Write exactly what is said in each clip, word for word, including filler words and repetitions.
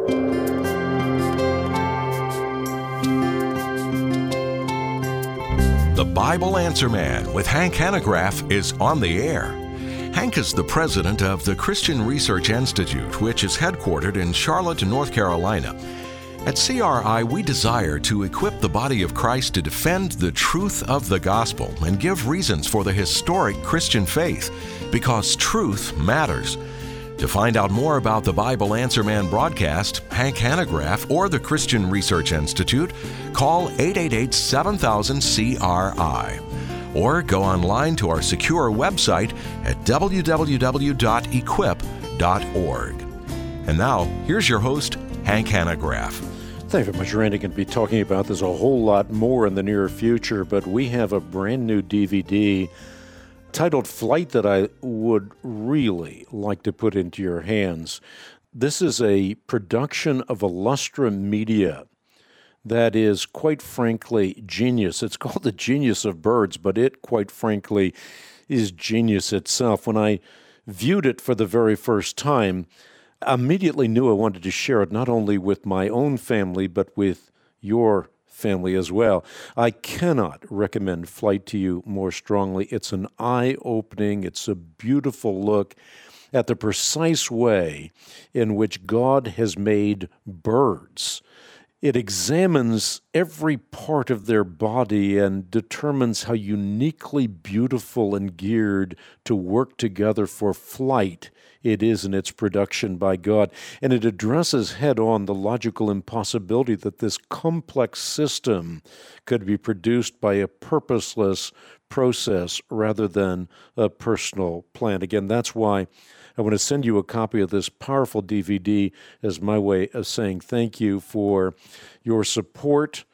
The Bible Answer Man with Hank Hanegraaff is on the air. Hank is the president of the Christian Research Institute, which is headquartered in Charlotte, North Carolina. At C R I, we desire to equip the body of Christ to defend the truth of the gospel and give reasons for the historic Christian faith, because truth matters. To find out more about the Bible Answer Man broadcast, Hank Hanegraaff, or the Christian Research Institute, call eight eight eight, seven thousand, C R I. Or go online to our secure website at w w w dot equip dot org. And now, here's your host, Hank Hanegraaff. Thank you very much, Randy. Going to be talking about this a whole lot more in the near future, but we have a brand new D V D titled Flight that I would really like to put into your hands. This is a production of Illustra Media that is, quite frankly, genius. It's called The Genius of Birds, but it, quite frankly, is genius itself. When I viewed it for the very first time, I immediately knew I wanted to share it not only with my own family, but with your family as well. I cannot recommend Flight to you more strongly. It's an eye-opening, it's a beautiful look at the precise way in which God has made birds. It examines every part of their body and determines how uniquely beautiful and geared to work together for flight it is in its production by God. And it addresses head-on the logical impossibility that this complex system could be produced by a purposeless process rather than a personal plan. Again, that's why I want to send you a copy of this powerful D V D as my way of saying thank you for your support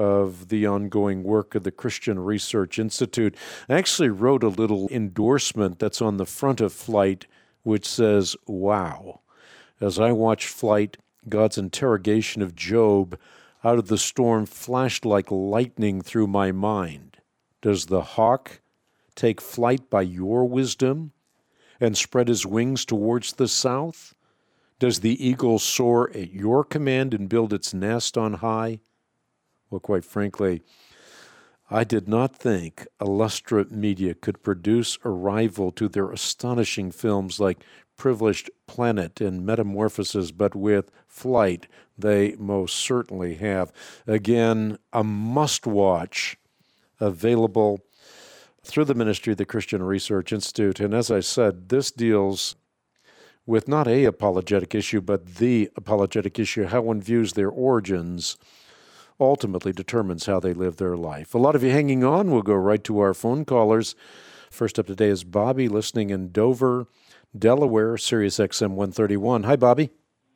of the ongoing work of the Christian Research Institute. I actually wrote a little endorsement that's on the front of Flight, which says, wow. As I watched Flight, God's interrogation of Job out of the storm flashed like lightning through my mind. Does the hawk take flight by your wisdom and spread his wings towards the south? Does the eagle soar at your command and build its nest on high? Well, quite frankly, I did not think Illustra Media could produce a rival to their astonishing films like Privileged Planet and Metamorphosis, but with Flight, they most certainly have. Again, a must-watch, available through the ministry of the Christian Research Institute. And as I said, this deals with not a apologetic issue, but the apologetic issue, how one views their origins ultimately determines how they live their life. A lot of you hanging on. We'll go right to our phone callers. First up today is Bobby, listening in Dover, Delaware, Sirius X M one thirty-one. Hi, Bobby.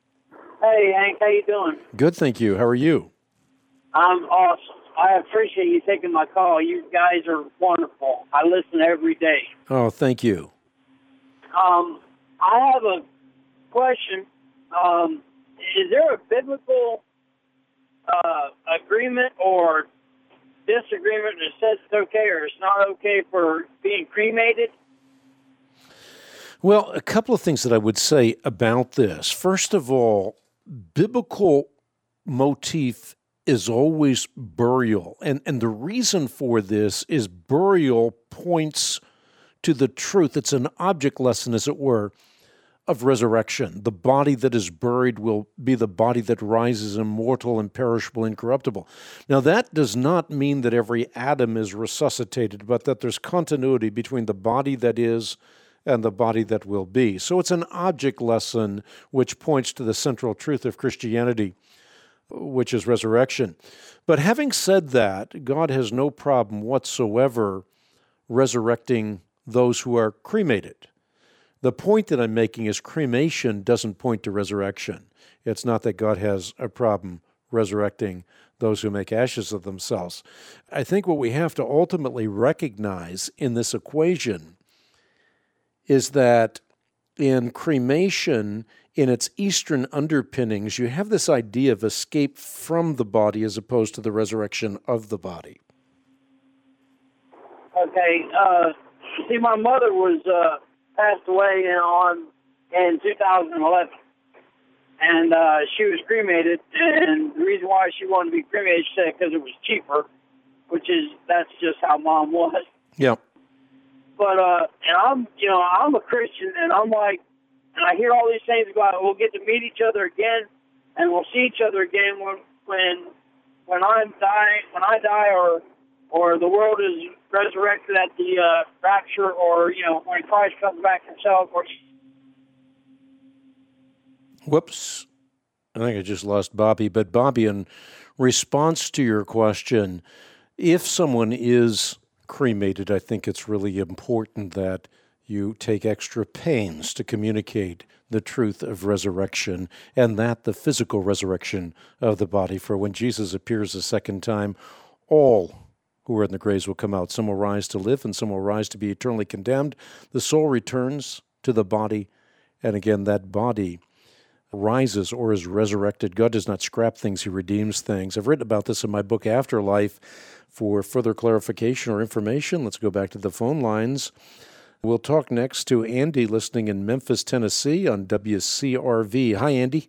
Hey, Hank. How you doing? Good, thank you. How are you? I'm awesome. I appreciate you taking my call. You guys are wonderful. I listen every day. Oh, thank you. Um, I have a question. Um, is there a biblical uh, agreement or disagreement that says it's okay or it's not okay for being cremated? Well, a couple of things that I would say about this. First of all, biblical motif is always burial. And, and the reason for this is burial points to the truth. It's an object lesson, as it were, of resurrection. The body that is buried will be the body that rises immortal, imperishable, incorruptible. Now, that does not mean that every atom is resuscitated, but that there's continuity between the body that is and the body that will be. So it's an object lesson which points to the central truth of Christianity, which is resurrection. But having said that, God has no problem whatsoever resurrecting those who are cremated. The point that I'm making is cremation doesn't point to resurrection. It's not that God has a problem resurrecting those who make ashes of themselves. I think what we have to ultimately recognize in this equation is that in cremation, in its Eastern underpinnings, you have this idea of escape from the body as opposed to the resurrection of the body. Okay. Uh, see, my mother was uh, passed away in, on in two thousand eleven, and and uh, she was cremated. And the reason why she wanted to be cremated, she said, because it was cheaper, which is that's just how Mom was. Yeah. But uh, and I'm, you know, I'm a Christian, and I'm like, and I hear all these things about we'll get to meet each other again, and we'll see each other again when when when I'm dying, when I die, or or the world is resurrected at the uh, rapture, or you know when Christ comes back himself. Or Whoops, I think I just lost Bobby. But Bobby, in response to your question, if someone is cremated, I think it's really important that you take extra pains to communicate the truth of resurrection, and that the physical resurrection of the body. For when Jesus appears a second time, all who are in the graves will come out. Some will rise to live, and some will rise to be eternally condemned. The soul returns to the body, and again, that body rises or is resurrected. God does not scrap things, he redeems things. I've written about this in my book, Afterlife. For further clarification or information, let's go back to the phone lines. We'll talk next to Andy, listening in Memphis, Tennessee on W C R V. Hi, Andy.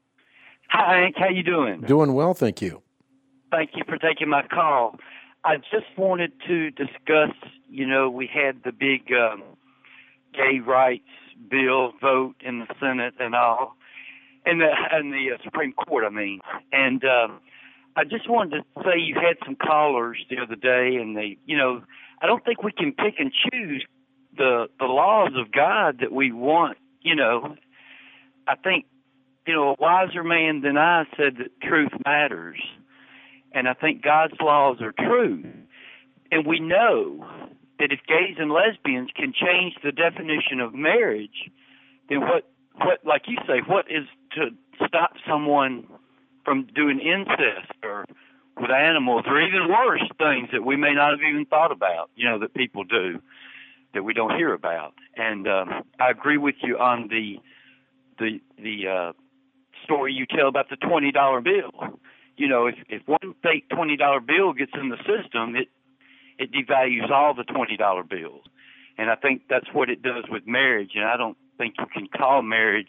Hi, Hank. How you doing? Doing well, thank you. Thank you for taking my call. I just wanted to discuss, you know, we had the big um, gay rights bill vote in the Senate and all, and the, and the uh, Supreme Court, I mean. And um, I just wanted to say you had some callers the other day, and they, you know, I don't think we can pick and choose the the laws of God that we want. You know, I think, you know, a wiser man than I said that truth matters, and I think God's laws are true. And we know that if gays and lesbians can change the definition of marriage, then what, what like you say, what is to stop someone from doing incest or with animals, or even worse things that we may not have even thought about, you know, that people do that we don't hear about. And um, I agree with you on the the the uh, story you tell about the twenty dollar bill. You know, if, if one fake twenty dollar bill gets in the system, it it devalues all the twenty dollar bills. And I think that's what it does with marriage. And I don't think you can call marriage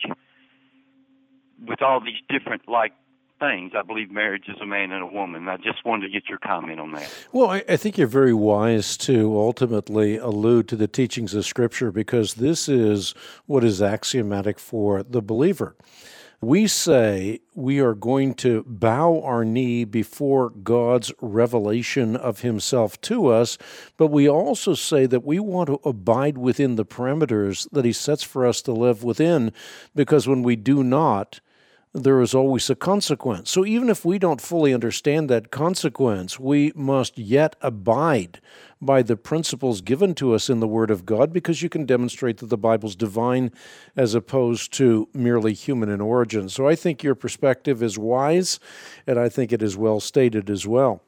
with all these different, like, things. I believe marriage is a man and a woman. I just wanted to get your comment on that. Well, I, I think you're very wise to ultimately allude to the teachings of Scripture, because this is what is axiomatic for the believer. We say we are going to bow our knee before God's revelation of himself to us, but we also say that we want to abide within the parameters that he sets for us to live within, because when we do not, there is always a consequence. So even if we don't fully understand that consequence, we must yet abide by the principles given to us in the Word of God, because you can demonstrate that the Bible's divine as opposed to merely human in origin. So I think your perspective is wise, and I think it is well stated as well.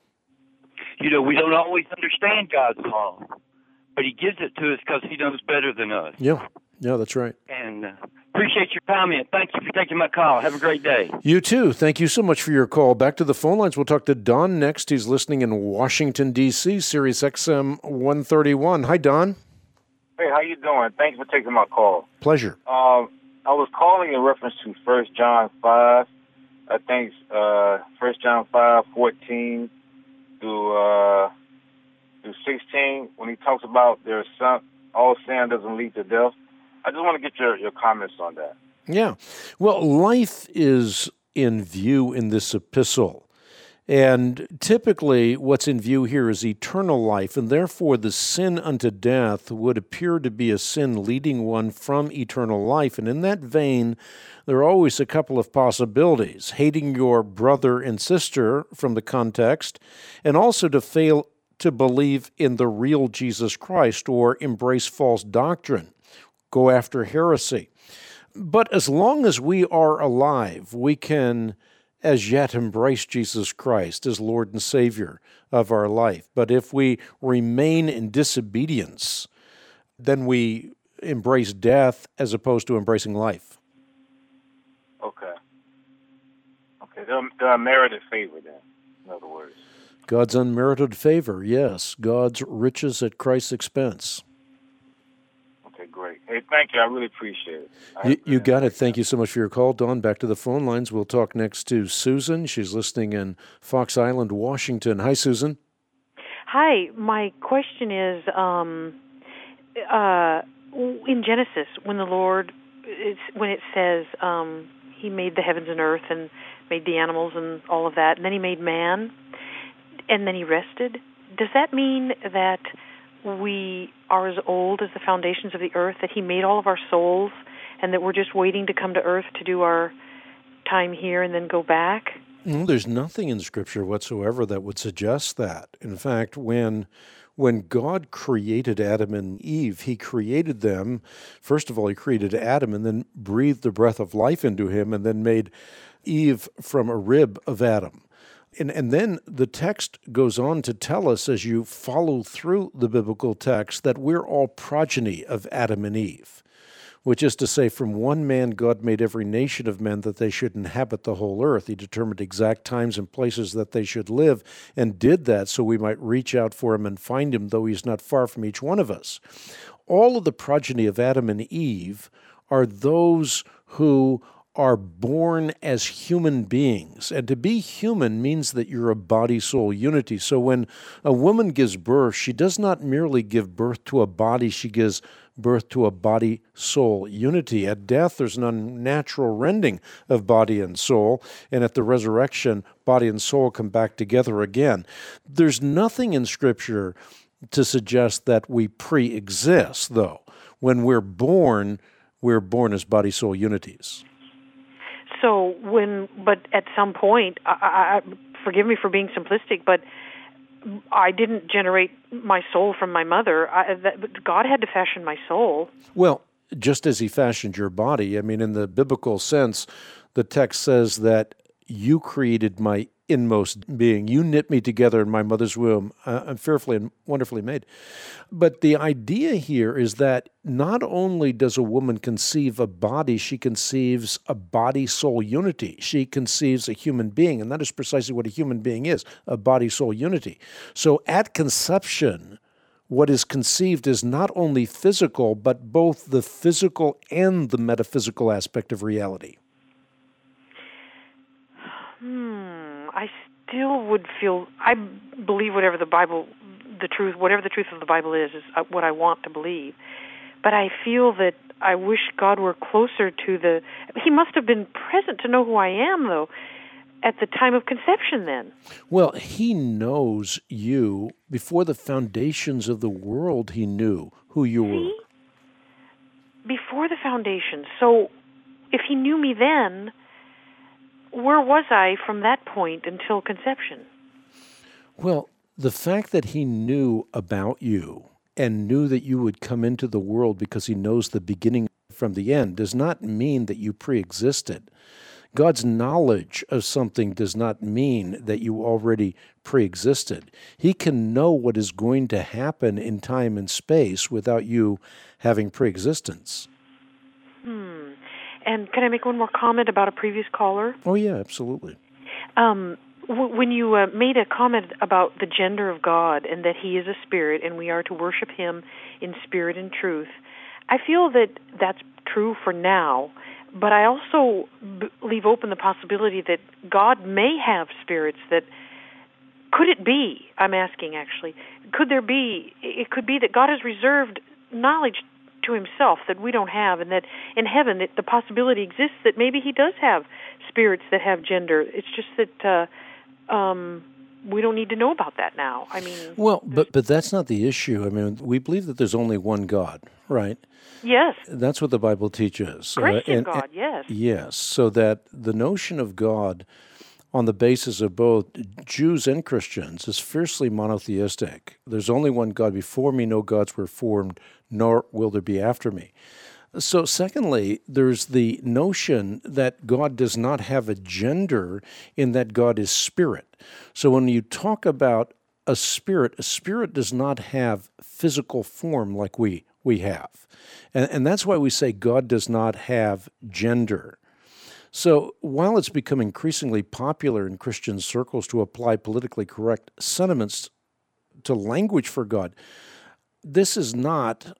You know, we don't always understand God's law, but he gives it to us because he knows better than us. Yeah, yeah, that's right. And uh, appreciate your comment. Thank you for taking my call. Have a great day. You too. Thank you so much for your call. Back to the phone lines. We'll talk to Don next. He's listening in Washington, D C, Sirius X M one thirty-one. Hi, Don. Hey, how you doing? Thanks for taking my call. Pleasure. Um, I was calling in reference to First John five. I think uh, First John five, fourteen through, uh, through sixteen, when he talks about there's some, all sin doesn't lead to death. I just want to get your, your comments on that. Yeah. Well, life is in view in this epistle. And typically what's in view here is eternal life, and therefore the sin unto death would appear to be a sin leading one from eternal life. And in that vein, there are always a couple of possibilities: hating your brother and sister from the context, and also to fail to believe in the real Jesus Christ or embrace false doctrine, go after heresy. But as long as we are alive, we can as yet embrace Jesus Christ as Lord and Savior of our life. But if we remain in disobedience, then we embrace death as opposed to embracing life. Okay. Okay, they're, they're unmerited favor then, in other words. God's unmerited favor, yes. God's riches at Christ's expense. Okay, great. Hey, Hey, thank you. I really appreciate it. You, you got it. Thank you so much for your call, Don. Back to the phone lines. We'll talk next to Susan. She's listening in Fox Island, Washington. Hi, Susan. Hi. My question is, um, uh, in Genesis, when the Lord, it's, when it says um, He made the heavens and earth and made the animals and all of that, and then He made man, and then He rested, does that mean that we are as old as the foundations of the earth, that He made all of our souls, and that we're just waiting to come to earth to do our time here and then go back? No, there's nothing in Scripture whatsoever that would suggest that. In fact, when when God created Adam and Eve, He created them. First of all, He created Adam and then breathed the breath of life into him and then made Eve from a rib of Adam. And, and then the text goes on to tell us, as you follow through the biblical text, that we're all progeny of Adam and Eve, which is to say, from one man God made every nation of men that they should inhabit the whole earth. He determined exact times and places that they should live, and did that so we might reach out for Him and find Him, though He's not far from each one of us. All of the progeny of Adam and Eve are those who are born as human beings. And to be human means that you're a body-soul unity. So when a woman gives birth, she does not merely give birth to a body, she gives birth to a body-soul unity. At death, there's an unnatural rending of body and soul, and at the resurrection, body and soul come back together again. There's nothing in Scripture to suggest that we pre-exist, though. When we're born, we're born as body-soul unities. So when, but at some point, I, I, forgive me for being simplistic, but I didn't generate my soul from my mother. I, that, God had to fashion my soul. Well, just as He fashioned your body, I mean, in the biblical sense, the text says that you created my inmost being. You knit me together in my mother's womb. Uh, I'm fearfully and wonderfully made. But the idea here is that not only does a woman conceive a body, she conceives a body-soul unity. She conceives a human being, and that is precisely what a human being is, a body-soul unity. So at conception, what is conceived is not only physical, but both the physical and the metaphysical aspect of reality. Hmm. I still would feel, I believe whatever the Bible, the truth, whatever the truth of the Bible is, is what I want to believe. But I feel that I wish God were closer to the, He must have been present to know who I am, though, at the time of conception then. Well, He knows you. Before the foundations of the world, He knew who you See? were. Before the foundation. So if He knew me then, where was I from that point until conception? Well, the fact that He knew about you and knew that you would come into the world because He knows the beginning from the end does not mean that you pre-existed. God's knowledge of something does not mean that you already pre-existed. He can know what is going to happen in time and space without you having pre-existence. Hmm. And can I make one more comment about a previous caller? Oh, yeah, absolutely. Um, w- when you uh, made a comment about the gender of God and that He is a spirit and we are to worship Him in spirit and truth, I feel that that's true for now, but I also b- leave open the possibility that God may have spirits that, could it be, I'm asking actually, could there be, it could be that God has reserved knowledge to Himself that we don't have, and that in heaven it, the possibility exists that maybe He does have spirits that have gender. It's just that uh, um, we don't need to know about that now. I mean, well, but but that's not the issue. I mean, we believe that there's only one God, right? Yes. That's what the Bible teaches. Christian uh, and, God, and, yes. Yes, so that the notion of God on the basis of both Jews and Christians is fiercely monotheistic. There's only one God. Before me no gods were formed, nor will there be after me. So secondly, there's the notion that God does not have a gender in that God is spirit. So when you talk about a spirit, a spirit does not have physical form like we, we have. And, and that's why we say God does not have gender. So while it's become increasingly popular in Christian circles to apply politically correct sentiments to language for God, this is not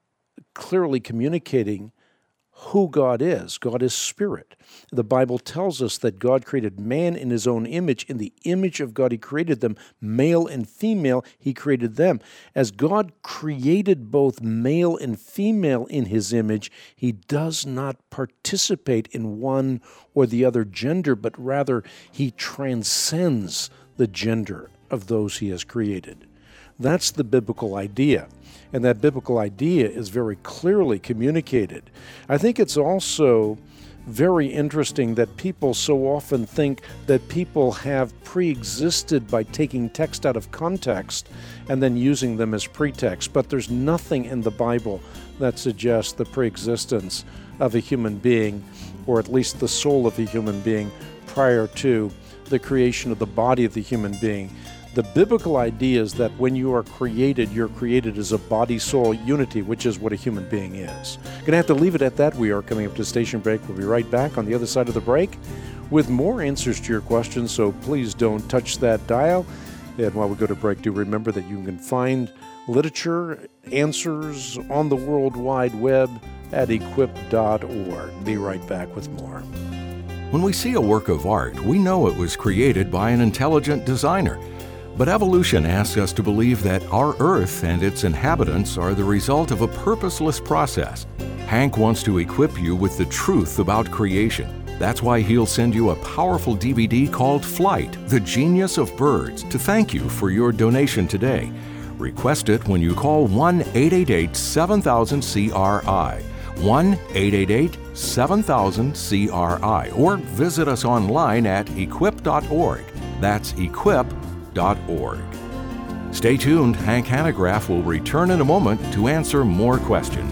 clearly communicating who God is. God is spirit. The Bible tells us that God created man in his own image. In the image of God, he created them. Male and female, he created them. As God created both male and female in his image, he does not participate in one or the other gender, but rather he transcends the gender of those he has created. That's the biblical idea. And that biblical idea is very clearly communicated. I think it's also very interesting that people so often think that people have pre-existed by taking text out of context and then using them as pretext. But there's nothing in the Bible that suggests the pre-existence of a human being, or at least the soul of a human being, prior to the creation of the body of the human being. The biblical idea is that when you are created, you're created as a body-soul unity, which is what a human being is. Going to have to leave it at that. We are coming up to station break. We'll be right back on the other side of the break with more answers to your questions, so please don't touch that dial. And while we go to break, do remember that you can find literature, answers on the World Wide Web at equip dot org. Be right back with more. When we see a work of art, we know it was created by an intelligent designer. But evolution asks us to believe that our Earth and its inhabitants are the result of a purposeless process. Hank wants to equip you with the truth about creation. That's why he'll send you a powerful D V D called Flight, The Genius of Birds, to thank you for your donation today. Request it when you call one eight eight eight, seven thousand, C R I, one eight eight eight, seven thousand, C R I, or visit us online at equip dot org. That's equip dot org. Stay tuned. Hank Hanegraaff will return in a moment to answer more questions.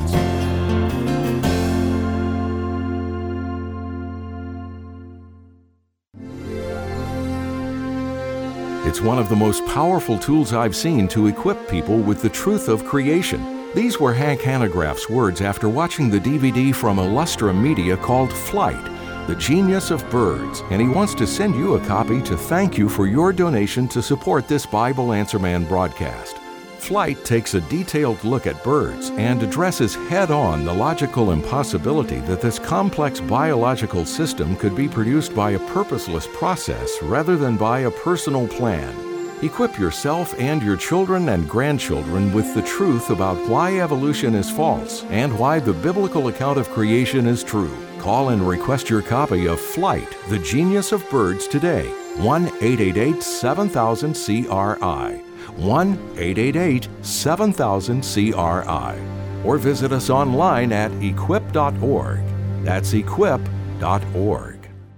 It's one of the most powerful tools I've seen to equip people with the truth of creation. These were Hank Hanegraaff's words after watching the D V D from Illustra Media called Flight, The Genius of Birds, and he wants to send you a copy to thank you for your donation to support this Bible Answer Man broadcast. Flight takes a detailed look at birds and addresses head-on the logical impossibility that this complex biological system could be produced by a purposeless process rather than by a personal plan. Equip yourself and your children and grandchildren with the truth about why evolution is false and why the biblical account of creation is true. Call and request your copy of Flight, The Genius of Birds today. one eight eight eight, seven thousand, C R I. one eight eight eight, seven thousand, C R I. Or visit us online at equip dot org. That's equip dot org.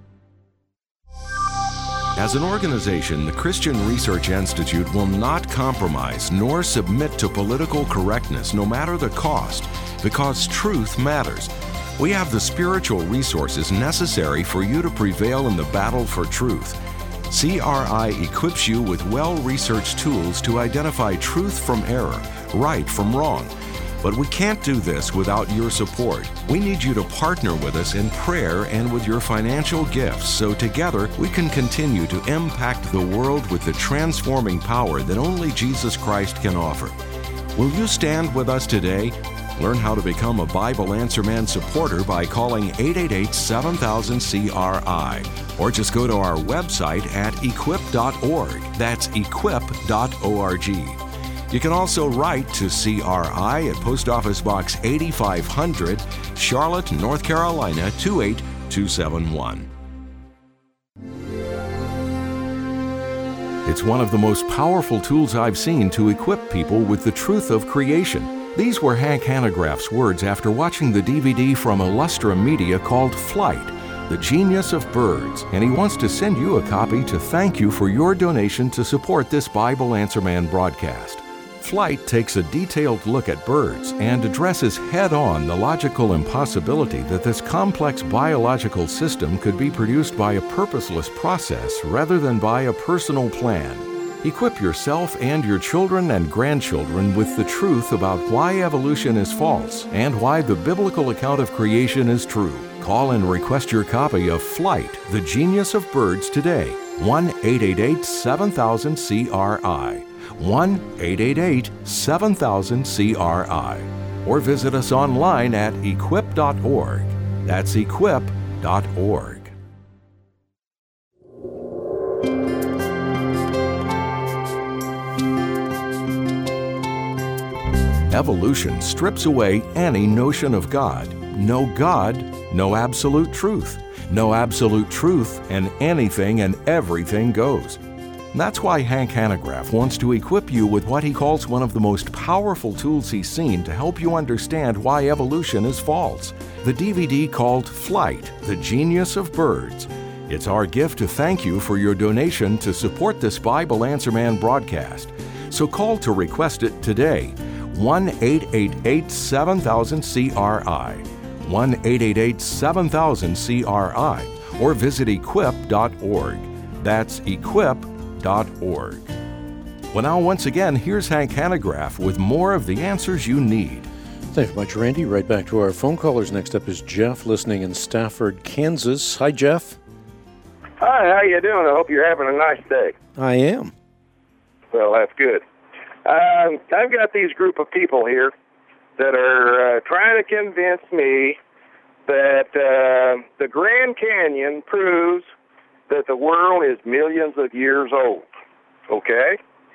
As an organization, the Christian Research Institute will not compromise nor submit to political correctness, no matter the cost, because truth matters. We have the spiritual resources necessary for you to prevail in the battle for truth. C R I equips you with well-researched tools to identify truth from error, right from wrong. But we can't do this without your support. We need you to partner with us in prayer and with your financial gifts so together we can continue to impact the world with the transforming power that only Jesus Christ can offer. Will you stand with us today? Learn how to become a Bible Answer Man supporter by calling eight eight eight, seven thousand, C R I, or just go to our website at equip dot org. That's equip dot org. You can also write to C R I at Post Office Box eighty-five hundred, Charlotte, North Carolina, two eight two seven one. It's one of the most powerful tools I've seen to equip people with the truth of creation. These were Hank Hanegraaff's words after watching the D V D from Illustra Media called Flight, The Genius of Birds, and he wants to send you a copy to thank you for your donation to support this Bible Answer Man broadcast. Flight takes a detailed look at birds and addresses head-on the logical impossibility that this complex biological system could be produced by a purposeless process rather than by a personal plan. Equip yourself and your children and grandchildren with the truth about why evolution is false and why the biblical account of creation is true. Call and request your copy of Flight, The Genius of Birds today. one eight eight eight, seven thousand, C R I. one eight eight eight, seven thousand, C R I. or visit us online at equip dot org. That's equip dot org. Evolution strips away any notion of God. No God, no absolute truth. No absolute truth, and anything and everything goes. That's why Hank Hanegraaff wants to equip you with what he calls one of the most powerful tools he's seen to help you understand why evolution is false. The D V D called Flight, The Genius of Birds. It's our gift to thank you for your donation to support this Bible Answer Man broadcast. So call to request it today. one eight eight eight seven thousand C R I. one eight eight eight seven thousand C R I. Or visit equip dot org. That's equip dot org. Well, now, once again, here's Hank Hanegraaff with more of the answers you need. Thank you much, Randy. Right back to our phone callers. Next up is Jeff, listening in Stafford, Kansas. Hi, Jeff. Hi, how you doing? I hope you're having a nice day. I am. Well, that's good. Um, I've got these group of people here that are uh, trying to convince me that uh, the Grand Canyon proves that the world is millions of years old. Okay?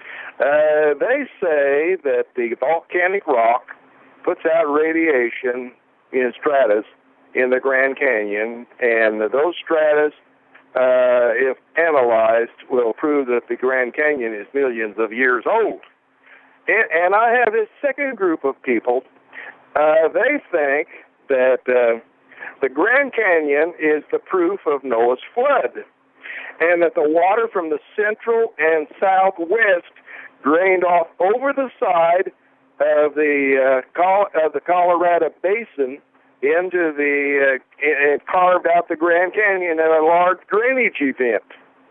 Uh, they say that the volcanic rock puts out radiation in stratus in the Grand Canyon, and those stratus, uh, if analyzed, will prove that the Grand Canyon is millions of years old. And, and I have this second group of people. Uh, they think that uh, the Grand Canyon is the proof of Noah's flood, and that the water from the central and southwest drained off over the side of the uh, Col- of the Colorado Basin into the uh, and carved out the Grand Canyon in a large drainage event.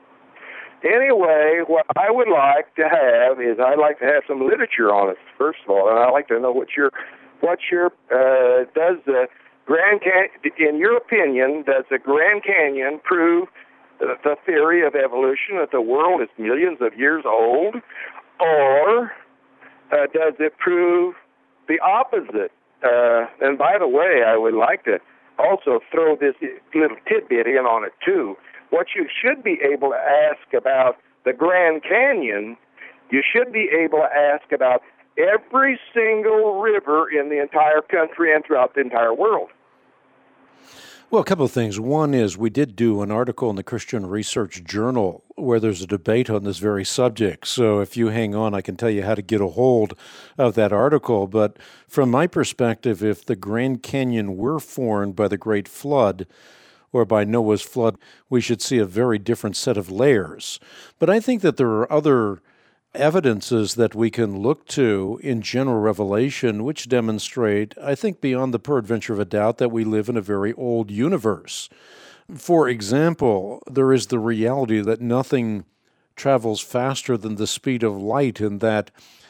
Anyway, what I would like to have is I'd like to have some literature on it, first of all, and I'd like to know what your what your uh, does the Grand Canyon, in your opinion, does the Grand Canyon prove the, the theory of evolution that the world is millions of years old, or uh, does it prove the opposite? Uh, and by the way, I would like to also throw this little tidbit in on it too. What you should be able to ask about the Grand Canyon, you should be able to ask about every single river in the entire country and throughout the entire world. Well, a couple of things. One is we did do an article in the Christian Research Journal where there's a debate on this very subject. So if you hang on, I can tell you how to get a hold of that article. But from my perspective, if the Grand Canyon were formed by the Great Flood or by Noah's flood, we should see a very different set of layers. But I think that there are other evidences that we can look to in general revelation which demonstrate, I think beyond the peradventure of a doubt, that we live in a very old universe. For example, there is the reality that nothing travels faster than the speed of light, and that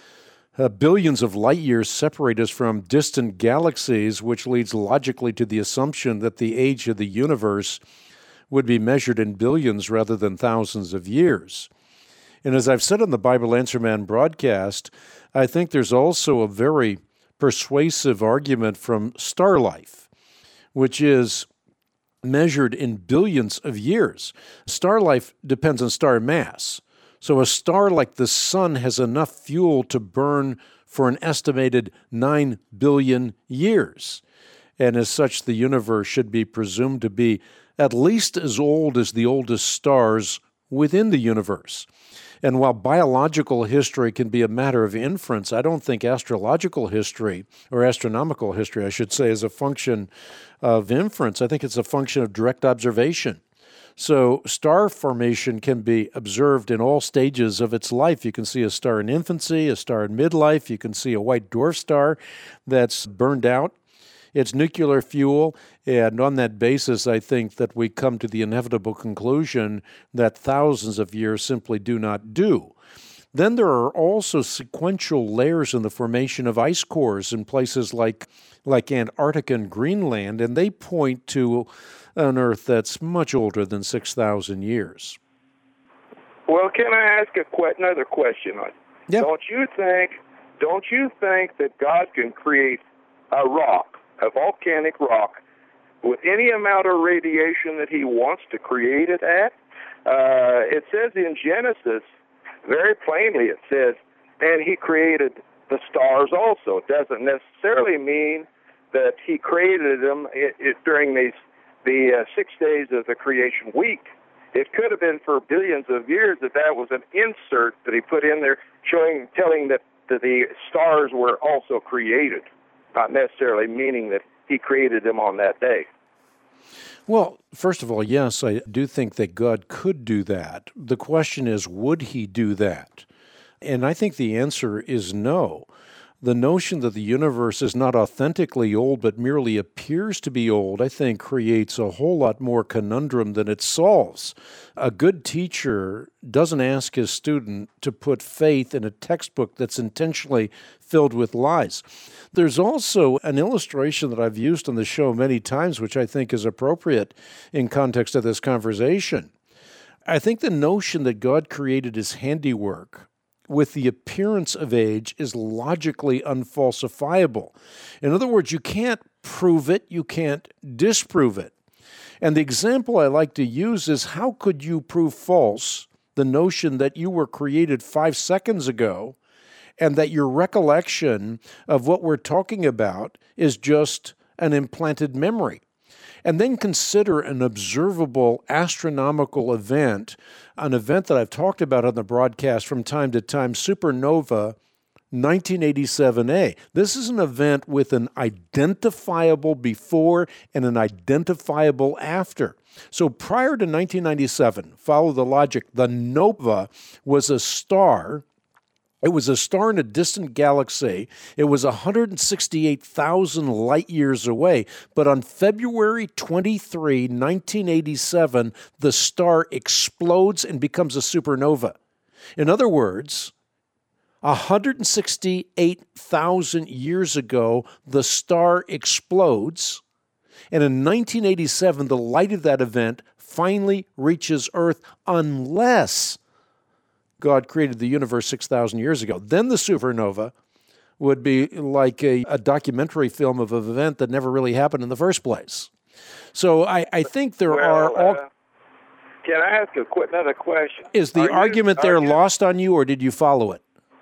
uh, billions of light years separate us from distant galaxies, which leads logically to the assumption that the age of the universe would be measured in billions rather than thousands of years. And as I've said on the Bible Answer Man broadcast, I think there's also a very persuasive argument from star life, which is measured in billions of years. Star life depends on star mass. So a star like the sun has enough fuel to burn for an estimated nine billion years. And as such, the universe should be presumed to be at least as old as the oldest stars within the universe. And while biological history can be a matter of inference, I don't think astrological history, or astronomical history, I should say, is a function of inference. I think it's a function of direct observation. So star formation can be observed in all stages of its life. You can see a star in infancy, a star in midlife. You can see a white dwarf star that's burned out its nuclear fuel, and on that basis, I think that we come to the inevitable conclusion that thousands of years simply do not do. Then there are also sequential layers in the formation of ice cores in places like, like Antarctica and Greenland, and they point to an Earth that's much older than six thousand years. Well, can I ask a que- another question on it? Yep. Don't you think, don't you think that God can create a rock, a volcanic rock, with any amount of radiation that he wants to create it at. Uh, it says in Genesis, very plainly it says, and he created the stars also. It doesn't necessarily mean that he created them it, it, during these, the uh, six days of the creation week. It could have been for billions of years that that was an insert that he put in there showing, telling that, that the stars were also created, not necessarily meaning that he created them on that day. Well, first of all, yes, I do think that God could do that. The question is, would he do that? And I think the answer is no. The notion that the universe is not authentically old but merely appears to be old, I think, creates a whole lot more conundrum than it solves. A good teacher doesn't ask his student to put faith in a textbook that's intentionally filled with lies. There's also an illustration that I've used on the show many times, which I think is appropriate in context of this conversation. I think the notion that God created his handiwork with the appearance of age is logically unfalsifiable. In other words, you can't prove it, you can't disprove it. And the example I like to use is, how could you prove false the notion that you were created five seconds ago and that your recollection of what we're talking about is just an implanted memory? And then consider an observable astronomical event, an event that I've talked about on the broadcast from time to time, supernova nineteen eighty-seven A. This is an event with an identifiable before and an identifiable after. So prior to nineteen ninety-seven, follow the logic, the nova was a star. It was a star in a distant galaxy. It was one hundred sixty-eight thousand light years away. But on February twenty-third, nineteen eighty-seven, the star explodes and becomes a supernova. In other words, one hundred sixty-eight thousand years ago, the star explodes. And in nineteen eighty-seven, the light of that event finally reaches Earth, unless God created the universe six thousand years ago. Then the supernova would be like a, a documentary film of an event that never really happened in the first place. So I, I think there well, are all... Uh, can I ask a quick, another question? Is the are argument you, there you, lost on you, or did you follow it?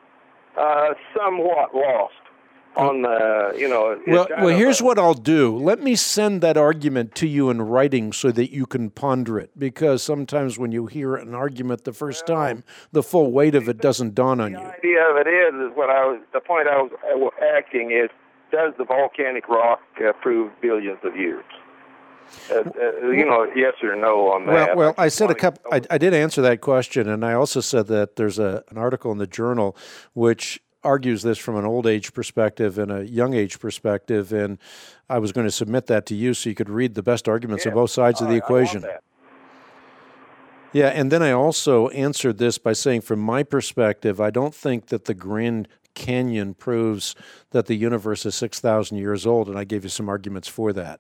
Uh, somewhat lost. On the, you know. Well, well, here's a, what I'll do. Let me send that argument to you in writing so that you can ponder it, because sometimes when you hear an argument the first well, time, the full weight of it doesn't dawn on the you. The idea of it is, is what I was, the point I was, I was acting is, does the volcanic rock uh, prove billions of years? Uh, uh, you know, yes or no on that. Well, well I said a couple. I, I did answer that question, and I also said that there's a an article in the journal which argues this from an old age perspective and a young age perspective, and I was going to submit that to you so you could read the best arguments yeah. on both sides All of the right, equation. I want that. Yeah, and then I also answered this by saying, from my perspective, I don't think that the Grand Canyon proves that the universe is six thousand years old, and I gave you some arguments for that.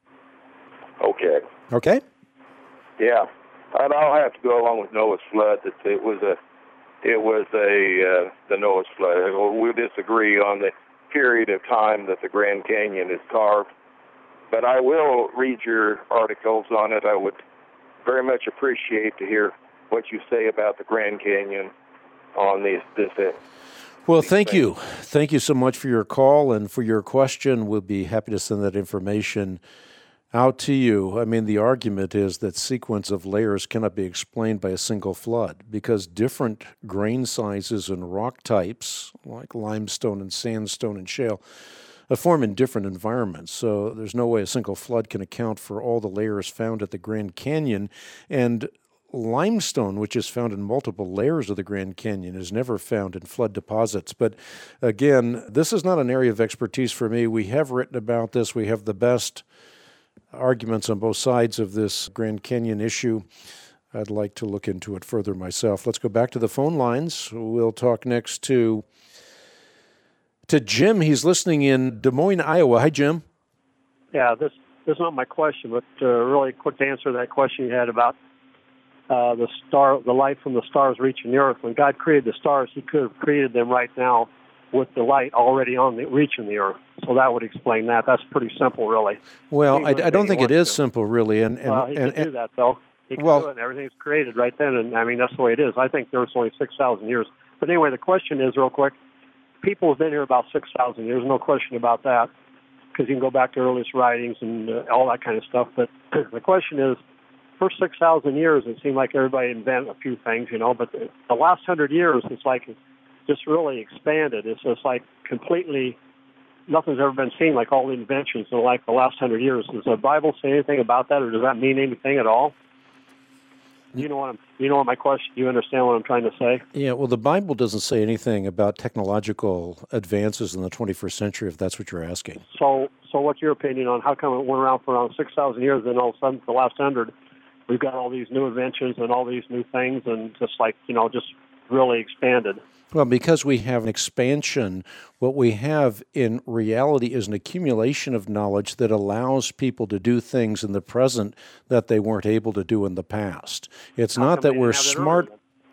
Okay. Okay? Yeah. And I'll have to go along with Noah's flood that it was a It was a uh, the Noah's flood. We'll disagree on the period of time that the Grand Canyon is carved, but I will read your articles on it. I would very much appreciate to hear what you say about the Grand Canyon on these, this. Uh, well, these thank things. you. Thank you so much for your call and for your question. We'll be happy to send that information out to you. I mean, the argument is that sequence of layers cannot be explained by a single flood, because different grain sizes and rock types, like limestone and sandstone and shale, form in different environments. So there's no way a single flood can account for all the layers found at the Grand Canyon. And limestone, which is found in multiple layers of the Grand Canyon, is never found in flood deposits. But again, this is not an area of expertise for me. We have written about this. We have the best arguments on both sides of this Grand Canyon issue. I'd like to look into it further myself. Let's go back to the phone lines. We'll talk next to to Jim. He's listening in Des Moines, Iowa. Hi, Jim. Yeah, this, this is not my question, but uh, really quick to answer that question you had about uh, the star, the light from the stars reaching the earth. When God created the stars, he could have created them right now with the light already on the reaching the earth. So that would explain that. That's pretty simple, really. Well, I, I don't think it is simple, really. And, and, well, he and, can do that, though. He can well, do it, and everything's created right then. And, I mean, that's the way it is. I think there's only six thousand years. But anyway, the question is, real quick, people have been here about six thousand years. No question about that, because you can go back to earliest writings and uh, all that kind of stuff. But the question is, first six thousand years, it seemed like everybody invented a few things, you know, but the, the last one hundred years, it's like it's just really expanded. It's just like completely, nothing's ever been seen like all the inventions in like the last one hundred years. Does the Bible say anything about that, or does that mean anything at all? You know what I'm, you know what my question, you understand what I'm trying to say? Yeah, well, the Bible doesn't say anything about technological advances in the twenty-first century, if that's what you're asking. So, so what's your opinion on how come it went around for around six thousand years, and all of a sudden, for the last one hundred, we've got all these new inventions and all these new things, and just like, you know, just really expanded? Well, because we have an expansion, what we have in reality is an accumulation of knowledge that allows people to do things in the present that they weren't able to do in the past. It's not that we're smart.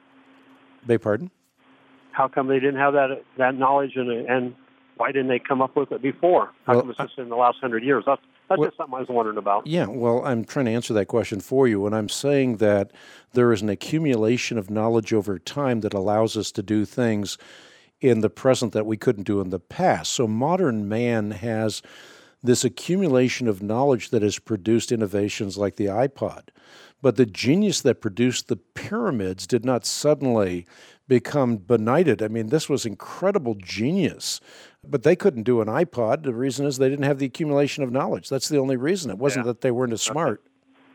Beg pardon? How come they didn't have that that knowledge, and and why didn't they come up with it before? How come it's just in the last hundred years? That's That's well, just something I was wondering about. Yeah, well, I'm trying to answer that question for you, and I'm saying that there is an accumulation of knowledge over time that allows us to do things in the present that we couldn't do in the past. So modern man has this accumulation of knowledge that has produced innovations like the iPod. But the genius that produced the pyramids did not suddenly become benighted. I mean, this was incredible genius. But they couldn't do an iPod. The reason is they didn't have the accumulation of knowledge. That's the only reason. It wasn't yeah. that they weren't as smart.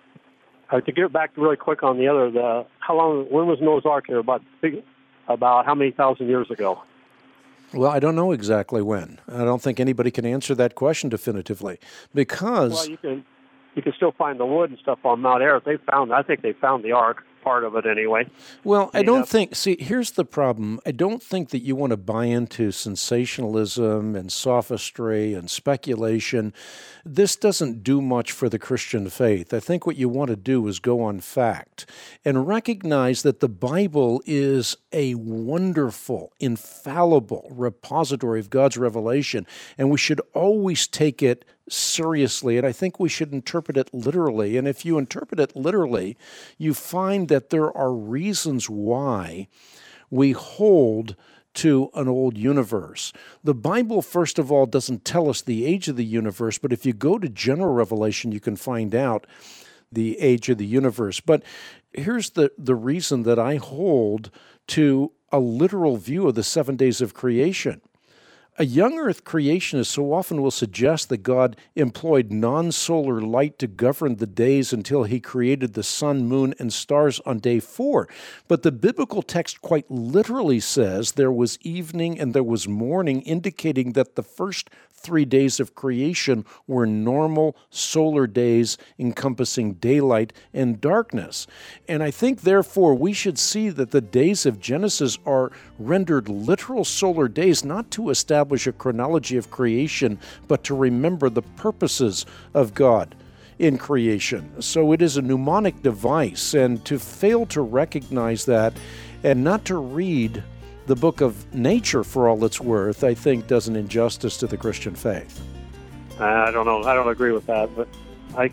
Uh, to get back really quick on the other, the how long? When was Noah's Ark here? About about how many thousand years ago? Well, I don't know exactly when. I don't think anybody can answer that question definitively because. Well, you can you can still find the wood and stuff on Mount Ararat. They found. I think they found the Ark. Part of it anyway. Well, I don't think, see, here's the problem. I don't think that you want to buy into sensationalism and sophistry and speculation. This doesn't do much for the Christian faith. I think what you want to do is go on fact and recognize that the Bible is a wonderful, infallible repository of God's revelation, and we should always take it seriously, and I think we should interpret it literally. And if you interpret it literally, you find that there are reasons why we hold to an old universe. The Bible, first of all, doesn't tell us the age of the universe, but if you go to general revelation, you can find out the age of the universe. But here's the, the reason that I hold to a literal view of the seven days of creation. A young earth creationist so often will suggest that God employed non-solar light to govern the days until he created the sun, moon, and stars on day four. But the biblical text quite literally says there was evening and there was morning, indicating that the first three days of creation were normal solar days encompassing daylight and darkness. And I think, therefore, we should see that the days of Genesis are rendered literal solar days, not to establish a chronology of creation, but to remember the purposes of God in creation. So it is a mnemonic device, and to fail to recognize that and not to read the book of nature for all it's worth, I think does an injustice to the Christian faith. I don't know. I don't agree with that, but I,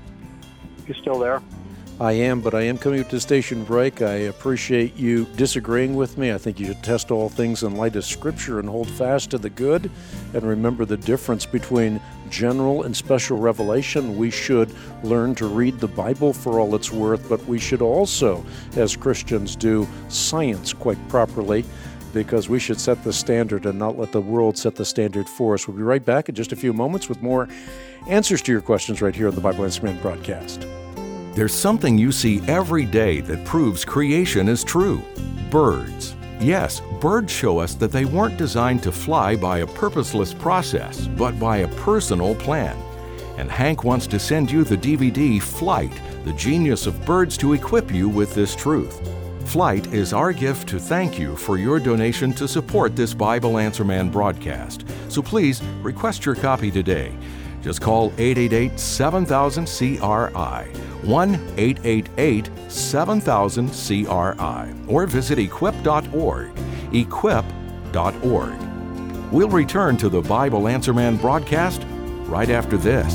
you still there? I am, but I am coming to station break. I appreciate you disagreeing with me. I think you should test all things in light of Scripture and hold fast to the good, and remember the difference between general and special revelation. We should learn to read the Bible for all it's worth, but we should also, as Christians, do science quite properly, because we should set the standard and not let the world set the standard for us. We'll be right back in just a few moments with more answers to your questions right here on the Bible Answer Man broadcast. There's something you see every day that proves creation is true. Birds. Yes, birds show us that they weren't designed to fly by a purposeless process, but by a personal plan. And Hank wants to send you the D V D Flight, The Genius of Birds, to equip you with this truth. Flight is our gift to thank you for your donation to support this Bible Answer Man broadcast. So please request your copy today. Just call eight eight eight, seven thousand, C R I, one eight eight eight, seven thousand, C R I, or visit equip dot org, equip dot org. We'll return to the Bible Answer Man broadcast right after this.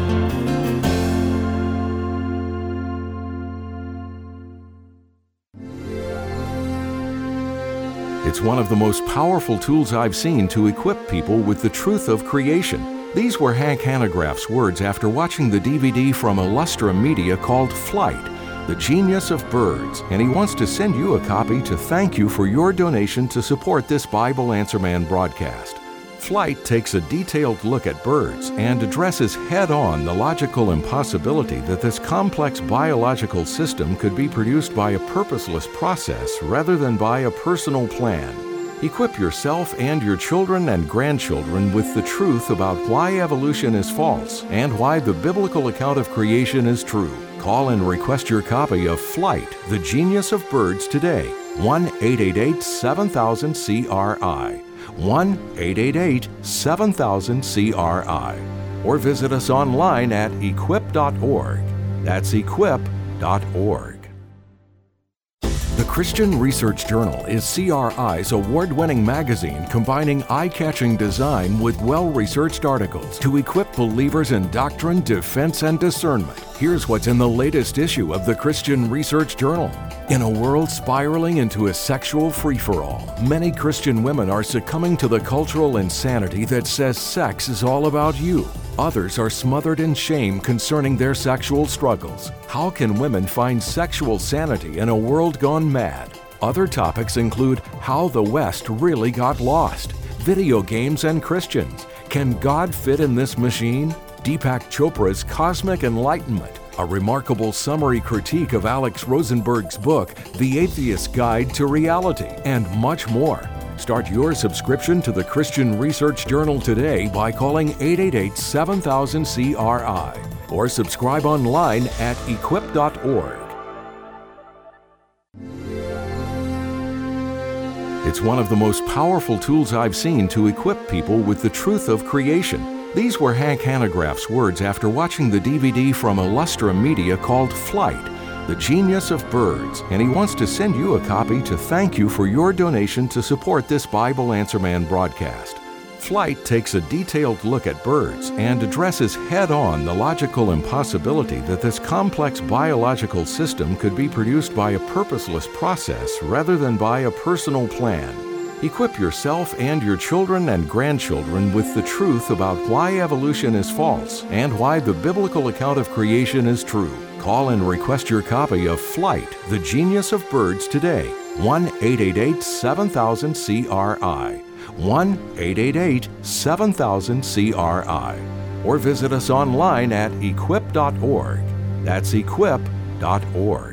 It's one of the most powerful tools I've seen to equip people with the truth of creation. These were Hank Hanegraaff's words after watching the D V D from Illustra Media called Flight, The Genius of Birds, and he wants to send you a copy to thank you for your donation to support this Bible Answer Man broadcast. Flight takes a detailed look at birds and addresses head-on the logical impossibility that this complex biological system could be produced by a purposeless process rather than by a personal plan. Equip yourself and your children and grandchildren with the truth about why evolution is false and why the biblical account of creation is true. Call and request your copy of Flight, The Genius of Birds today. one eight eight eight seven thousand C R I. one eight eight eight seven thousand C R I. Or visit us online at equip dot org. That's equip dot org. The Christian Research Journal is C R I's award-winning magazine combining eye-catching design with well-researched articles to equip believers in doctrine, defense, and discernment. Here's what's in the latest issue of the Christian Research Journal. In a world spiraling into a sexual free-for-all, many Christian women are succumbing to the cultural insanity that says sex is all about you. Others are smothered in shame concerning their sexual struggles. How can women find sexual sanity in a world gone mad? Other topics include how the West really got lost, video games and Christians. Can God fit in this machine? Deepak Chopra's Cosmic Enlightenment, a remarkable summary critique of Alex Rosenberg's book, The Atheist's Guide to Reality, and much more. Start your subscription to the Christian Research Journal today by calling eight eight eight seven thousand C R I or subscribe online at equip dot org. It's one of the most powerful tools I've seen to equip people with the truth of creation. These were Hank Hanegraaff's words after watching the D V D from Illustra Media called Flight, The Genius of Birds, and he wants to send you a copy to thank you for your donation to support this Bible Answer Man broadcast. Flight takes a detailed look at birds and addresses head-on the logical impossibility that this complex biological system could be produced by a purposeless process rather than by a personal plan. Equip yourself and your children and grandchildren with the truth about why evolution is false and why the biblical account of creation is true. Call and request your copy of Flight, The Genius of Birds today. one eight eight eight seven thousand C R I. one eight eight eight seven thousand C R I. Or visit us online at equip dot org. That's equip dot org.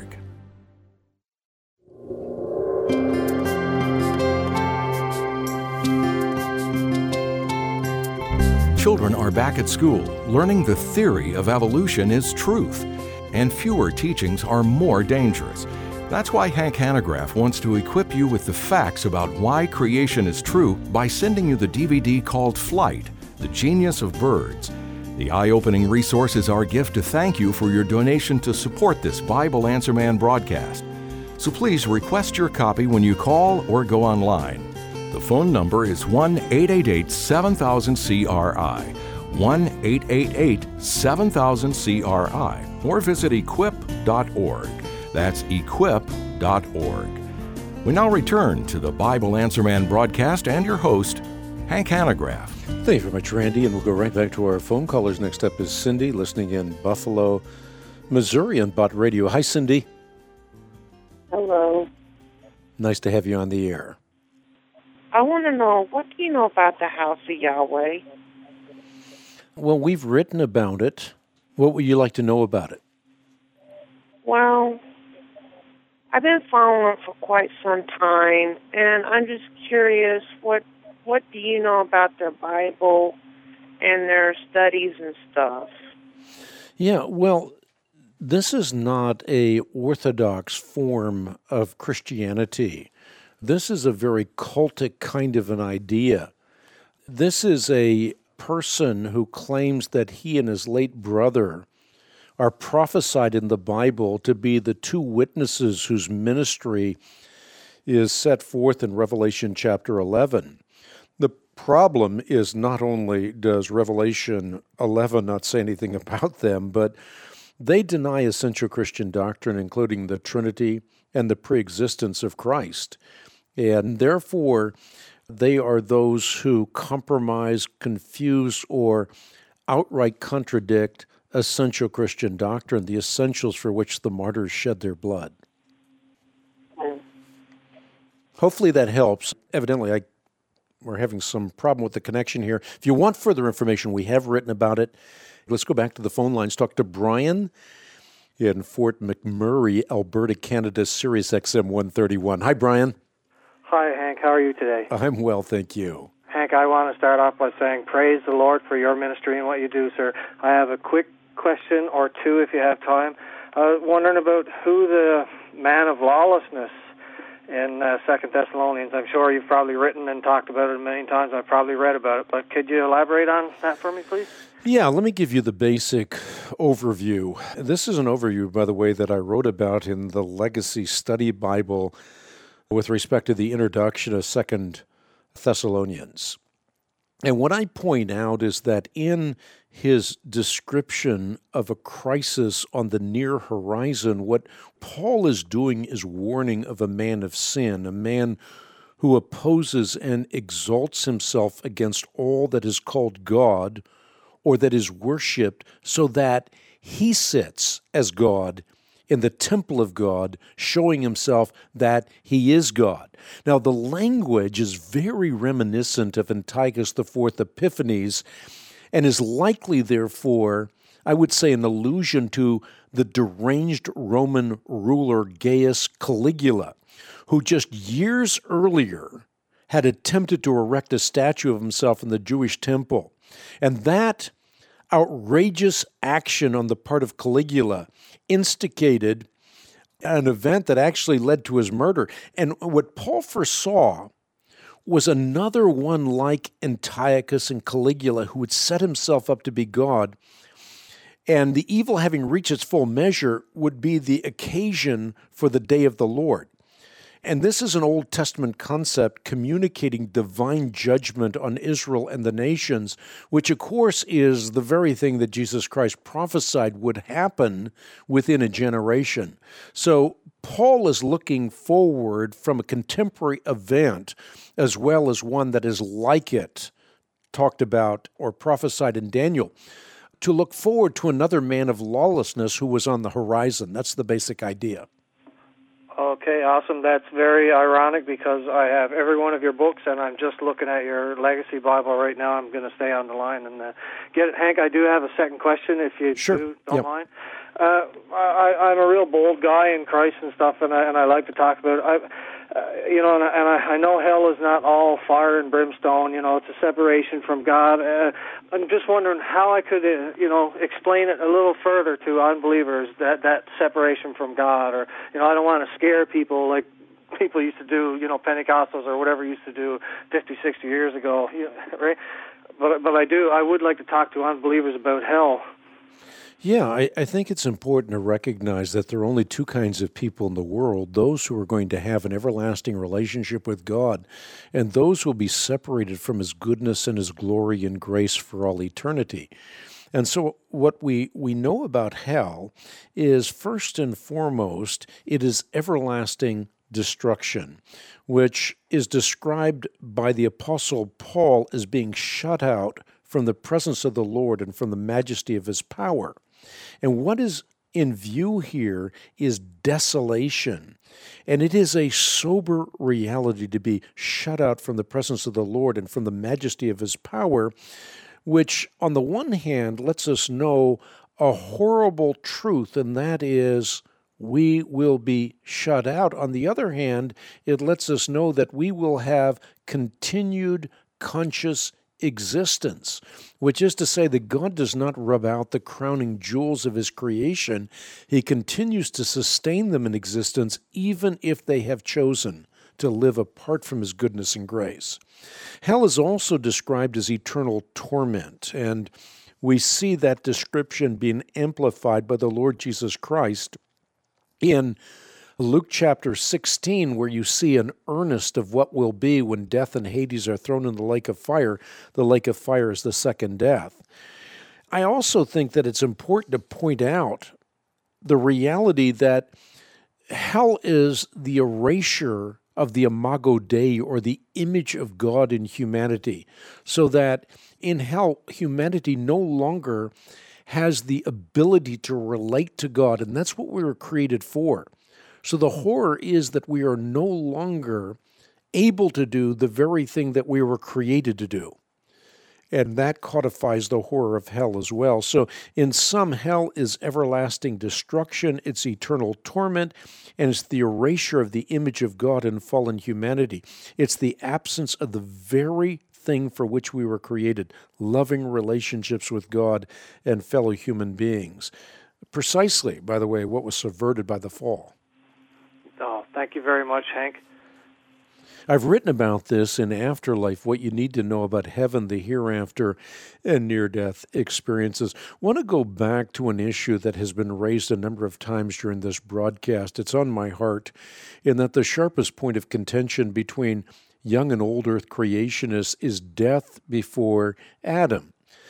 Children are back at school, learning the theory of evolution is truth, and fewer teachings are more dangerous. That's why Hank Hanegraaff wants to equip you with the facts about why creation is true by sending you the D V D called Flight, The Genius of Birds. The eye-opening resource is our gift to thank you for your donation to support this Bible Answer Man broadcast. So please request your copy when you call or go online. The phone number is one eight eight eight seven thousand C R I, one eight eight eight seven thousand C R I, or visit equip dot org. That's equip dot org. We now return to the Bible Answer Man broadcast and your host, Hank Hanegraaff. Thank you very much, Randy, and we'll go right back to our phone callers. Next up is Cindy, listening in Buffalo, Missouri on Bott Radio. Hi, Cindy. Hello. Nice to have you on the air. I want to know, what do you know about the House of Yahweh? Well, we've written about it. What would you like to know about it? Well, I've been following it for quite some time, and I'm just curious, what what do you know about their Bible and their studies and stuff? Yeah, well, this is not a orthodox form of Christianity. This is a very cultic kind of an idea. This is a person who claims that he and his late brother are prophesied in the Bible to be the two witnesses whose ministry is set forth in Revelation chapter eleven. The problem is not only does Revelation eleven not say anything about them, but they deny essential Christian doctrine, including the Trinity and the preexistence of Christ. And therefore, they are those who compromise, confuse, or outright contradict essential Christian doctrine, the essentials for which the martyrs shed their blood. Hopefully that helps. Evidently, I, we're having some problem with the connection here. If you want further information, we have written about it. Let's go back to the phone lines. Talk to Brian in Fort McMurray, Alberta, Canada, Sirius X M one thirty-one. Hi, Brian. Hi, Hank. How are you today? I'm well, thank you. Hank, I want to start off by saying praise the Lord for your ministry and what you do, sir. I have a quick question or two if you have time. I was wondering about who the man of lawlessness in uh, Second Thessalonians. I'm sure you've probably written and talked about it a million times. I've probably read about it, but could you elaborate on that for me, please? Yeah, let me give you the basic overview. This is an overview, by the way, that I wrote about in the Legacy Study Bible with respect to the introduction of Second Thessalonians. And what I point out is that in his description of a crisis on the near horizon, what Paul is doing is warning of a man of sin, a man who opposes and exalts himself against all that is called God or that is worshipped, so that he sits as God in the temple of God, showing himself that he is God. Now, the language is very reminiscent of Antiochus the Fourth Epiphanes and is likely, therefore, I would say, an allusion to the deranged Roman ruler Gaius Caligula, who just years earlier had attempted to erect a statue of himself in the Jewish temple. And that outrageous action on the part of Caligula instigated an event that actually led to his murder. And what Paul foresaw was another one like Antiochus and Caligula who would set himself up to be God. And the evil, having reached its full measure, would be the occasion for the day of the Lord. And this is an Old Testament concept communicating divine judgment on Israel and the nations, which, of course, is the very thing that Jesus Christ prophesied would happen within a generation. So Paul is looking forward from a contemporary event as well as one that is like it, talked about or prophesied in Daniel, to look forward to another man of lawlessness who was on the horizon. That's the basic idea. Okay, awesome. That's very ironic because I have every one of your books, and I'm just looking at your Legacy Bible right now. I'm going to stay on the line and uh, get it. Hank, I do have a second question, if you sure. do, don't yep. mind. Uh, I, I'm a real bold guy in Christ and stuff, and I, and I like to talk about it. I, uh, you know, and, I, and I, I know hell is not all fire and brimstone. You know, it's a separation from God. Uh, I'm just wondering how I could, uh, you know, explain it a little further to unbelievers, that, that separation from God. Or, you know, I don't want to scare people like people used to do, you know, Pentecostals or whatever used to do fifty, sixty years ago, you know, right? But, but I do, I would like to talk to unbelievers about hell. Yeah, I, I think it's important to recognize that there are only two kinds of people in the world, those who are going to have an everlasting relationship with God, and those who will be separated from His goodness and His glory and grace for all eternity. And so what we, we know about hell is, first and foremost, it is everlasting destruction, which is described by the Apostle Paul as being shut out from the presence of the Lord and from the majesty of His power. And what is in view here is desolation. And it is a sober reality to be shut out from the presence of the Lord and from the majesty of His power, which on the one hand lets us know a horrible truth, and that is we will be shut out. On the other hand, it lets us know that we will have continued conscious existence, which is to say that God does not rub out the crowning jewels of His creation. He continues to sustain them in existence even if they have chosen to live apart from His goodness and grace. Hell is also described as eternal torment, and we see that description being amplified by the Lord Jesus Christ in Luke chapter sixteen, where you see an earnest of what will be when death and Hades are thrown in the lake of fire. The lake of fire is the second death. I also think that it's important to point out the reality that hell is the erasure of the imago Dei, or the image of God in humanity, so that in hell, humanity no longer has the ability to relate to God, and that's what we were created for. So the horror is that we are no longer able to do the very thing that we were created to do. And that codifies the horror of hell as well. So in sum, hell is everlasting destruction, it's eternal torment, and it's the erasure of the image of God in fallen humanity. It's the absence of the very thing for which we were created, loving relationships with God and fellow human beings. Precisely, by the way, what was subverted by the fall. Oh, thank you very much, Hank. I've written about this in Afterlife, what you need to know about heaven, the hereafter, and near-death experiences. I want to go back to an issue that has been raised a number of times during this broadcast. It's on my heart, in that the sharpest point of contention between young and old earth creationists is death before Adam.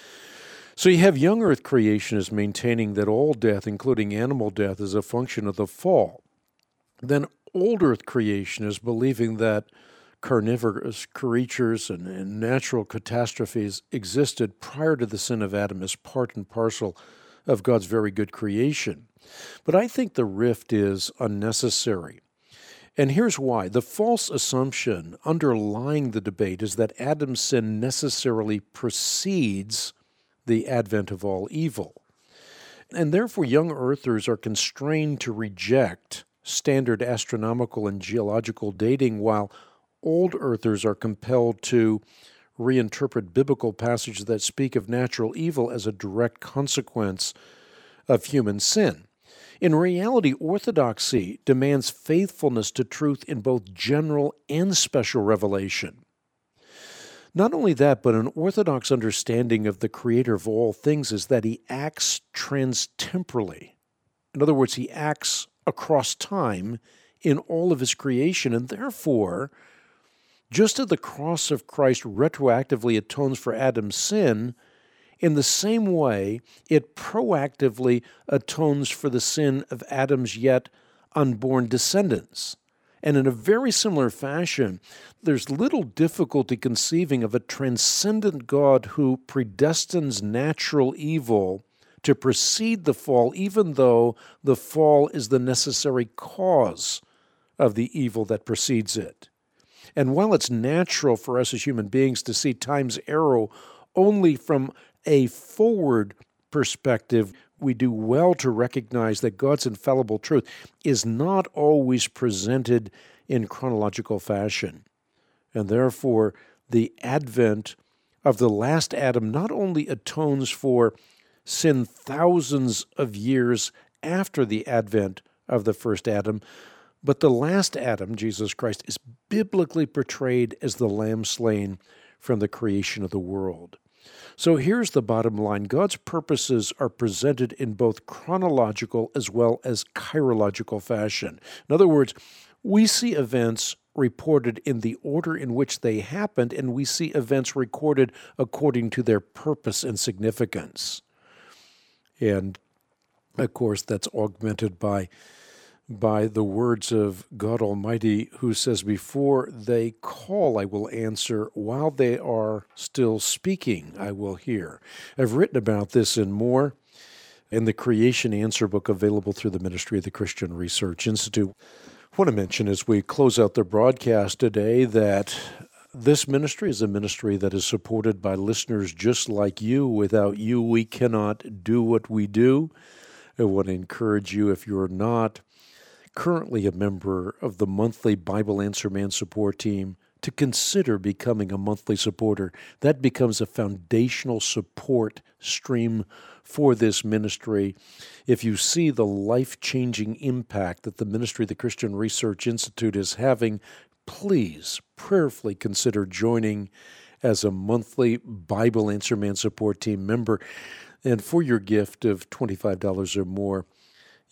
So you have young earth creationists maintaining that all death, including animal death, is a function of the fall. Then old earth creationists believing that carnivorous creatures and, and natural catastrophes existed prior to the sin of Adam as part and parcel of God's very good creation. But I think the rift is unnecessary. And here's why. The false assumption underlying the debate is that Adam's sin necessarily precedes the advent of all evil. And therefore, young earthers are constrained to reject standard astronomical and geological dating, while old earthers are compelled to reinterpret biblical passages that speak of natural evil as a direct consequence of human sin. In reality, orthodoxy demands faithfulness to truth in both general and special revelation. Not only that, but an orthodox understanding of the Creator of all things is that He acts transtemporally. In other words, He acts across time in all of His creation, and therefore, just as the cross of Christ retroactively atones for Adam's sin, in the same way, it proactively atones for the sin of Adam's yet unborn descendants. And in a very similar fashion, there's little difficulty conceiving of a transcendent God who predestines natural evil to precede the fall, even though the fall is the necessary cause of the evil that precedes it. And while it's natural for us as human beings to see time's arrow only from a forward perspective, we do well to recognize that God's infallible truth is not always presented in chronological fashion. And therefore, the advent of the last Adam not only atones for sin thousands of years after the advent of the first Adam, but the last Adam, Jesus Christ, is biblically portrayed as the lamb slain from the creation of the world. So here's the bottom line. God's purposes are presented in both chronological as well as chirological fashion. In other words, we see events reported in the order in which they happened, and we see events recorded according to their purpose and significance. And, of course, that's augmented by by the words of God Almighty, who says, before they call, I will answer. While they are still speaking, I will hear. I've written about this and more in the Creation Answer book available through the Ministry of the Christian Research Institute. I want to mention as we close out the broadcast today that this ministry is a ministry that is supported by listeners just like you. Without you, we cannot do what we do. I want to encourage you, if you're not currently a member of the monthly Bible Answer Man support team, to consider becoming a monthly supporter. That becomes a foundational support stream for this ministry. If you see the life-changing impact that the Ministry of the Christian Research Institute is having, please prayerfully consider joining as a monthly Bible Answer Man support team member. And for your gift of twenty-five dollars or more,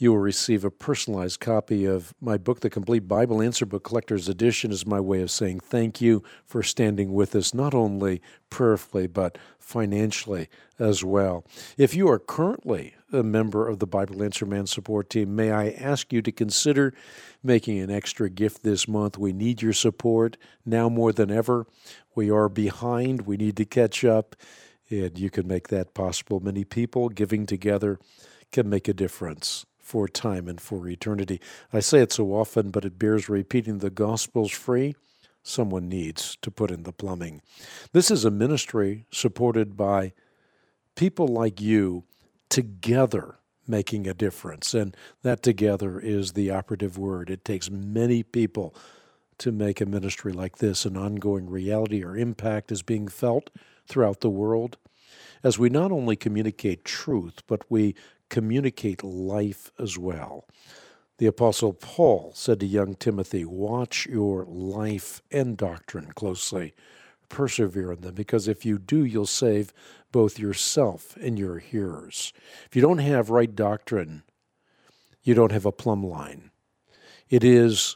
you will receive a personalized copy of my book, The Complete Bible Answer Book Collector's Edition, is my way of saying thank you for standing with us, not only prayerfully, but financially as well. If you are currently a member of the Bible Answer Man support team, may I ask you to consider making an extra gift this month. We need your support now more than ever. We are behind. We need to catch up, and you can make that possible. Many people giving together can make a difference for time and for eternity. I say it so often, but it bears repeating. The gospel's free. Someone needs to put in the plumbing. This is a ministry supported by people like you together making a difference, and that together is the operative word. It takes many people to make a ministry like this an ongoing reality. Our impact is being felt throughout the world as we not only communicate truth, but we communicate life as well. The Apostle Paul said to young Timothy, watch your life and doctrine closely. Persevere in them, because if you do, you'll save both yourself and your hearers. If you don't have right doctrine, you don't have a plumb line. It is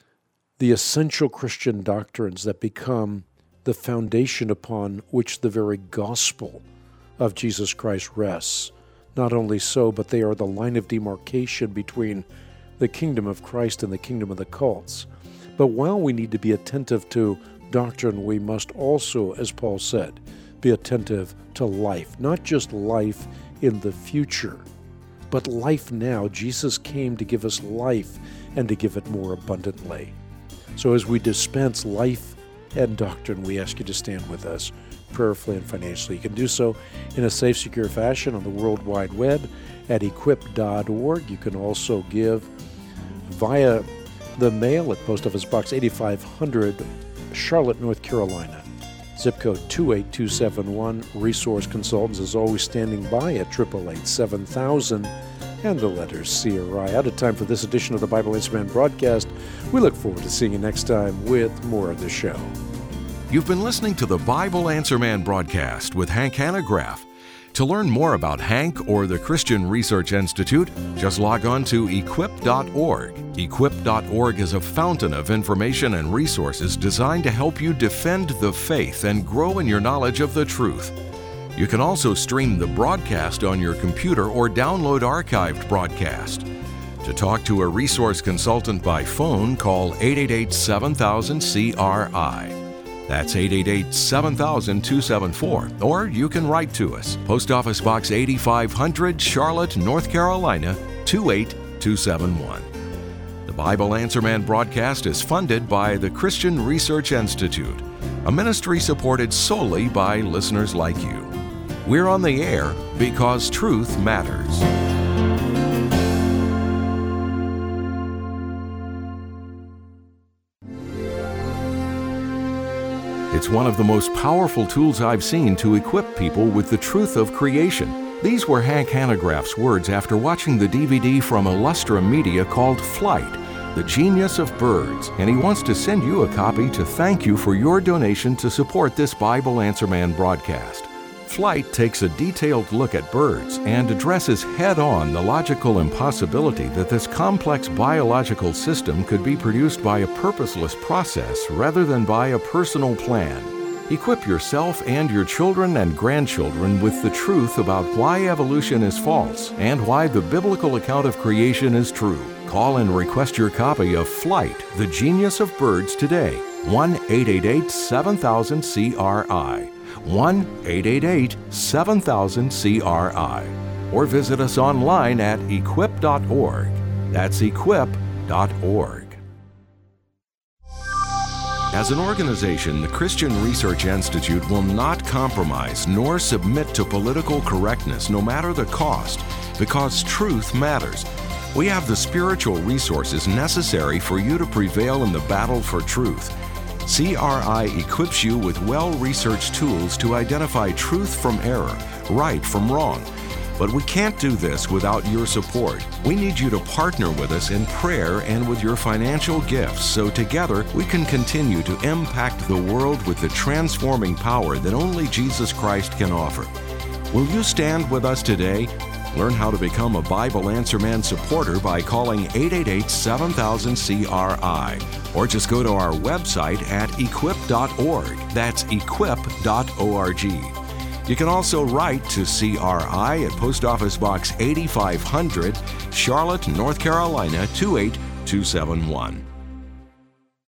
the essential Christian doctrines that become the foundation upon which the very gospel of Jesus Christ rests. Not only so, but they are the line of demarcation between the kingdom of Christ and the kingdom of the cults. But while we need to be attentive to doctrine, we must also, as Paul said, be attentive to life. Not just life in the future, but life now. Jesus came to give us life and to give it more abundantly. So as we dispense life and doctrine, we ask you to stand with us prayerfully and financially. You can do so in a safe, secure fashion on the World Wide Web at equip dot org. You can also give via the mail at Post Office Box eighty-five hundred, Charlotte, North Carolina. Zip code two eight two seven one. Resource Consultants is always standing by at eight eight eight, seven thousand and the letters C R I. Out of time for this edition of the Bible Answer Man broadcast. We look forward to seeing you next time with more of the show. You've been listening to the Bible Answer Man broadcast with Hank Hanegraaff. To learn more about Hank or the Christian Research Institute, just log on to equip dot org. equip dot org is a fountain of information and resources designed to help you defend the faith and grow in your knowledge of the truth. You can also stream the broadcast on your computer or download archived broadcast. To talk to a resource consultant by phone, call eight eight eight, seven thousand, C R I. That's eight eight eight, seven thousand, two seven four. Or you can write to us. Post Office Box eighty-five hundred, Charlotte, North Carolina, two eight two seven one. The Bible Answer Man broadcast is funded by the Christian Research Institute, a ministry supported solely by listeners like you. We're on the air because truth matters. It's one of the most powerful tools I've seen to equip people with the truth of creation. These were Hank Hanegraaff's words after watching the D V D from Illustra Media called Flight, The Genius of Birds, and he wants to send you a copy to thank you for your donation to support this Bible Answer Man broadcast. Flight takes a detailed look at birds and addresses head-on the logical impossibility that this complex biological system could be produced by a purposeless process rather than by a personal plan. Equip yourself and your children and grandchildren with the truth about why evolution is false and why the biblical account of creation is true. Call and request your copy of Flight, The Genius of Birds today. one eight eight eight, seven thousand, C R I. one eight eight eight, seven thousand, C R I. Or visit us online at equip dot org. That's equip dot org. As an organization, the Christian Research Institute will not compromise nor submit to political correctness, no matter the cost, because truth matters. We have the spiritual resources necessary for you to prevail in the battle for truth. C R I equips you with well-researched tools to identify truth from error, right from wrong. But we can't do this without your support. We need you to partner with us in prayer and with your financial gifts so together we can continue to impact the world with the transforming power that only Jesus Christ can offer. Will you stand with us today? Learn how to become a Bible Answer Man supporter by calling eight eight eight, seven thousand, C R I or just go to our website at equip dot org. That's equip dot org. You can also write to C R I at Post Office Box eighty-five hundred, Charlotte, North Carolina two eight two seven one.